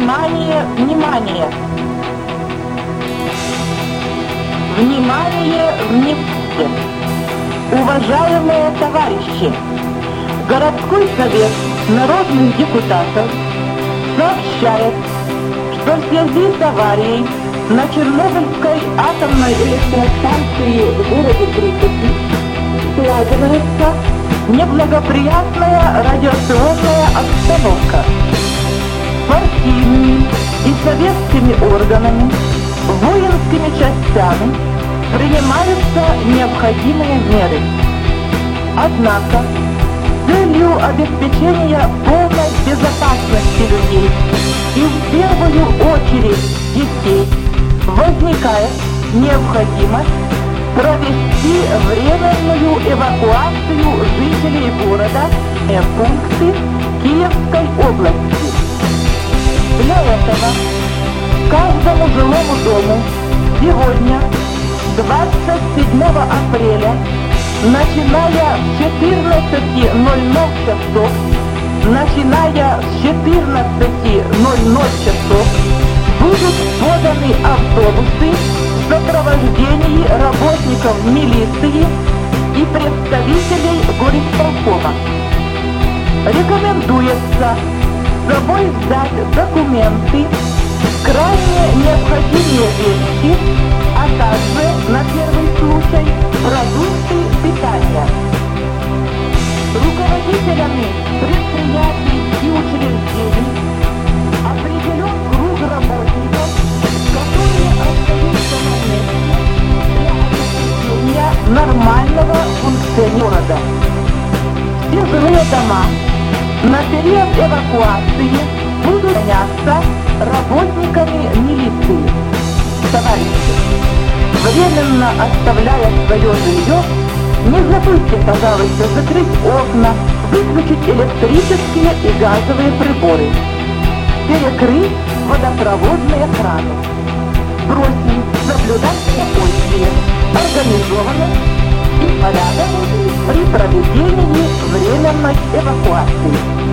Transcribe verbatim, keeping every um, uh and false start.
Внимание, внимание! Внимание, внимание! Уважаемые товарищи! Городской совет народных депутатов сообщает, что в связи с аварией на Чернобыльской атомной электростанции в городе Припяти складывается неблагоприятная радиационная обстановка. Партийными и советскими органами, воинскими частями принимаются необходимые меры. Однако, с целью обеспечения полной безопасности людей и в первую очередь детей возникает необходимость провести временную эвакуацию жителей города в пункты Киевской области. Для этого каждому жилому дому сегодня, двадцать седьмого апреля, начиная с четырнадцати ноль-ноль часов, начиная с четырнадцати ноль-ноль часов, будут поданы автобусы в сопровождении работников милиции и представителей горисполкома. Рекомендуется с собой взять документы, крайне необходимые вещи, а также, на первый случай, продукты питания. Руководителями предприятий и учреждений определен круг работников, которые остаются на месте для обеспечения нормального функционирования города. Все жилые дома на период эвакуации будут заняться работниками милиции. Товарищи, временно оставляя свое жилье, не забудьте, пожалуйста, закрыть окна, выключить электрические и газовые приборы, перекрыть водопроводные краны. Просим соблюдать спокойствие, организованность и порядок при проведении временной эвакуации.